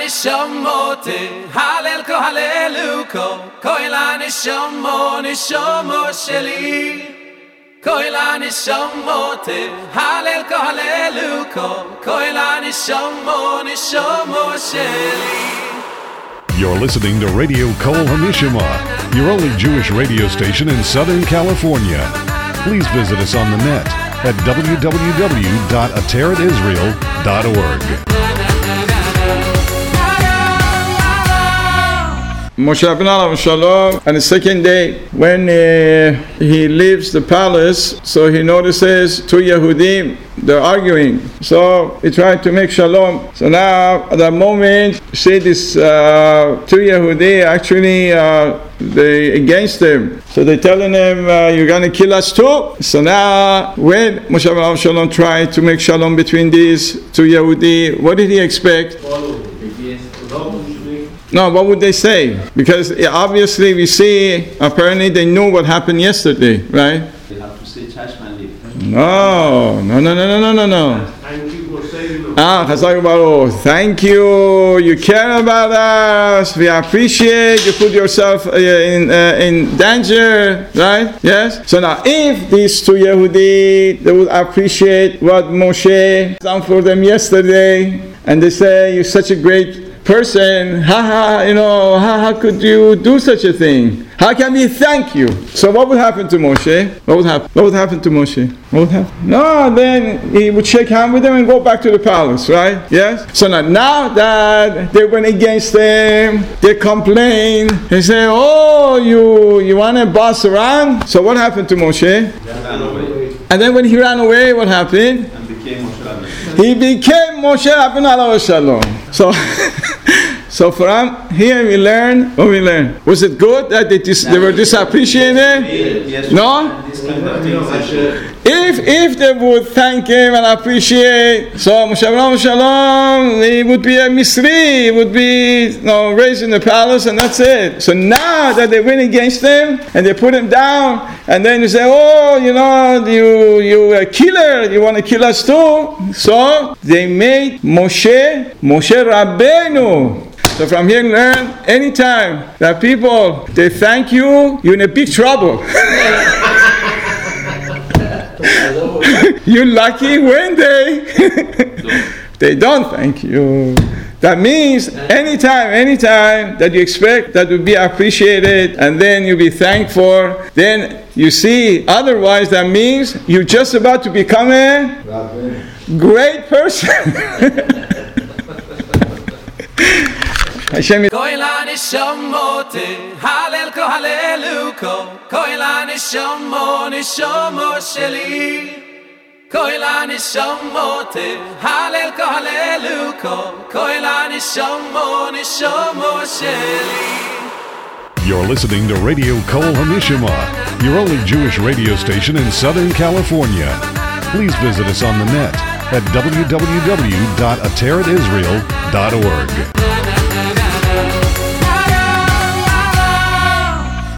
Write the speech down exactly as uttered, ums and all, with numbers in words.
nishamote halel ko haleluko koila nishamo nishamo sheli koila nishamote halel ko haleluko koila nishamo nishamo sheli. You're listening to Radio Kol HaNishama, your only Jewish radio station in Southern California. Please visit us on the net at w w w dot ateret israel dot org. Moshe Rabbeinu alav shalom, on the second day, when uh, he leaves the palace, so he notices two Yehudim, they're arguing. So he tried to make shalom. So now, at that moment, see this uh, two Yehudi actually uh, they against him. So they're telling him, uh, you're going to kill us too? So now, when Moshe Rabbeinu alav shalom tried to make shalom between these two Yehudi, what did he expect? No, what would they say? Because obviously we see, apparently they knew what happened yesterday, right? They have to say Chashmandi. No, no, no, no, no, no, no, no. Ah, Chazak Baruch, thank you. You care about us. We appreciate you put yourself uh, in uh, in danger, right? Yes. So now, if these two Yehudi, they would appreciate what Moshe done for them yesterday, and they say you're such a great person, ha ha, you know, how, how could you do such a thing? How can we thank you? So what would happen to Moshe? What would happen? What would happen to Moshe? What would happen? No, then he would shake hands with them and go back to the palace, right? Yes? So now, now that they went against them, they complain, they say, oh, you, you want to boss around? So what happened to Moshe? And then when he ran away, what happened? And became Moshe Rabbeinu. He became Moshe Rabbeinu alav shalom. So, so from here we learn, what we learn? Was it good that they, dis, they were disappreciated? Yes. No? This kind of things. If if they would thank him and appreciate, so Moshe Rabbeinu shalom, he would be a Misri, he would be you know, raised in the palace, and that's it. So now that they went against him and they put him down, and then you say, oh, you know, you you a killer, you want to kill us too. So they made Moshe Moshe Rabbeinu. So from here learn, anytime that people they thank you, you're in a big trouble. You're lucky when they they don't thank you. That means anytime, anytime that you expect that will be appreciated and then you'll be thankful, then you see, otherwise that means you're just about to become a great person. Hashem koila nishamote halel ko haleluko koila nishamo nishamo sheli koila nishamote halel ko haleluko koila nishamo nishamo sheli. You're listening to Radio Kol HaNishama, your only Jewish radio station in Southern California. Please visit us on the net at w w w dot ateret israel dot org.